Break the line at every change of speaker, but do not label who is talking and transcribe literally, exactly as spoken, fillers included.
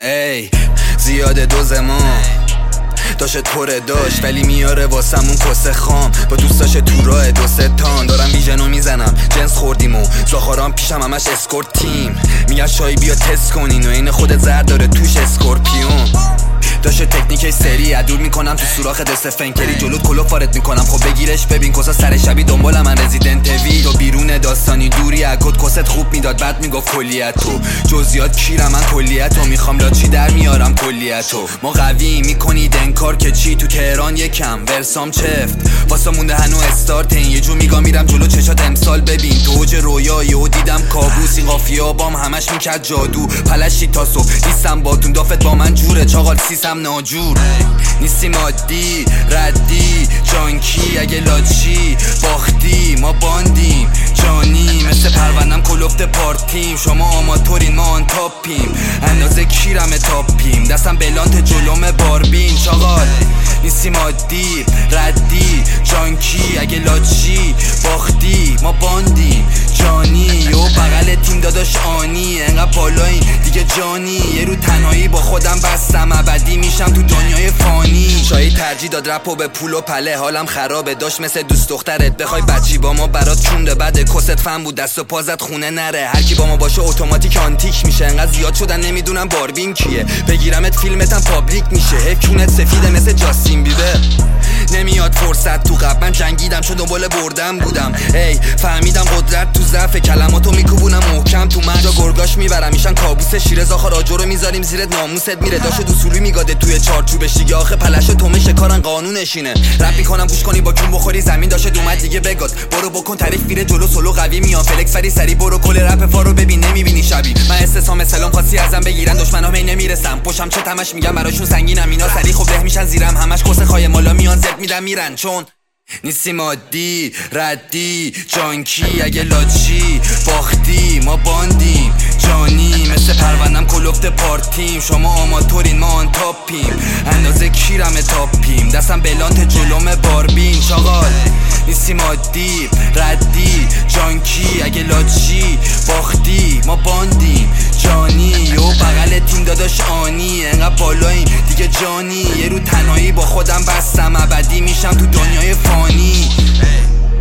ای زیاده دوزمان داشت پره داشت ولی میاره واسمون کسه خام با دوستاش تو راه دو ستان دارم ویژنو میزنم جنس خوردیم و زاخاران پیشم همش اسکورت تیم میگن شایی بیا تست کنین و این خودت زرد داره توش اسکورپیون داشت تکنیک سری ادور میکنم تو سوراخ دست فنکری جلوت کلو فارت میکنم خب بگیرش ببین کسا سر شبی دنبال من رزیدنت وی تو بیرون داستانی دوری اکد کست خوب میداد بعد میگفت کلیتو جزیات کیرم من کلیتو میخوام لاچی در میارم کلیتو ما قوی میکنید انکار که چی تو تهران یکم ورسام چفت واسه مونده هنو استارت این یه جو میگا میرم جلو چشات امسال ببین تو اوج رویایی و دیدم کابوس این قافیه بام همش میکرد جادو پلشی تا صبح نیستم باتون دافت با من جوره چاقال سیسم ناجور نیستیم عادی ردی جانکی اگه لاچی باختی ما باندیم جانی مثل پروندم کلفت پارتیم شما آماتورین ما آن تاپیم اندازه کیرم تاپیم دستم بلانت جلوم باربین چاقال نیستیم عادی ردی جانکی اگه لاچی باختی ما باندیم جانی و بغل تیم داداش آنی انقدر بالاییم دیگه جانی یه رو تنهایی با خودم بستم ابدی میشم تو دنیای فانی شاید ترجیح داد رپو به پول و پله حالم خرابه داشت مثل دوست دخترت بخوای بچی با ما برات چونده بده کست فن بود دست و پازت خونه نره هر کی با ما باشه اتوماتیک آنتیک میشه انقدر زیاد شدن نمیدونم باربین کیه بگیرمت فیلمتم پابلیک میشه حیف کونت سفیده مثل جاستین بیبر نمیاد فرصت تو قبل من جنگیدم چون دنبال بردم بودم ای فهمیدم قدرت تو ضعف کلماتو میکوبونم محکم تو من جا گرگاش میبرم میشن کابوس شیر زاخار آجر رو میذاریم زیرت ناموست میره داشت اصولی میگاده توی چارچوبش دیگه آخه پلش تو میشه کارن قانونشینه رپ میکنم گوش کنی با کون بخوری زمین داشت اومد دیگه بگاد برو بکن تعریف میره جلو سولو قوی میان فلکس فری سری برو کل رپ فارو ببین نمیبینی شبی من استسام سلام خاصی ازم بگیرن دشمنام هی نمیرسم پشم چه تمش میگم براشون سنگینم اینا سری خب له میشن زیرم همش کس خای مالا میان زد میدن میرن چون نیستیم عادی ردی جانکی اگه لاچی باختی ما باندیم جانی مثل پروندم کلفت پارتیم شما آماتورین ما آن تاپیم اندازه کیرم تاپیم دستم بلانت جلوم باربین چاقال نیستیم عادی ردی جانکی اگه لاچی باختی ما باندیم جانی و بغل تیم داداش آنی انقدر بالاییم دیگه جانی یه رو تنهایی با خودم بستم ابدی میشم تو دنیای فانی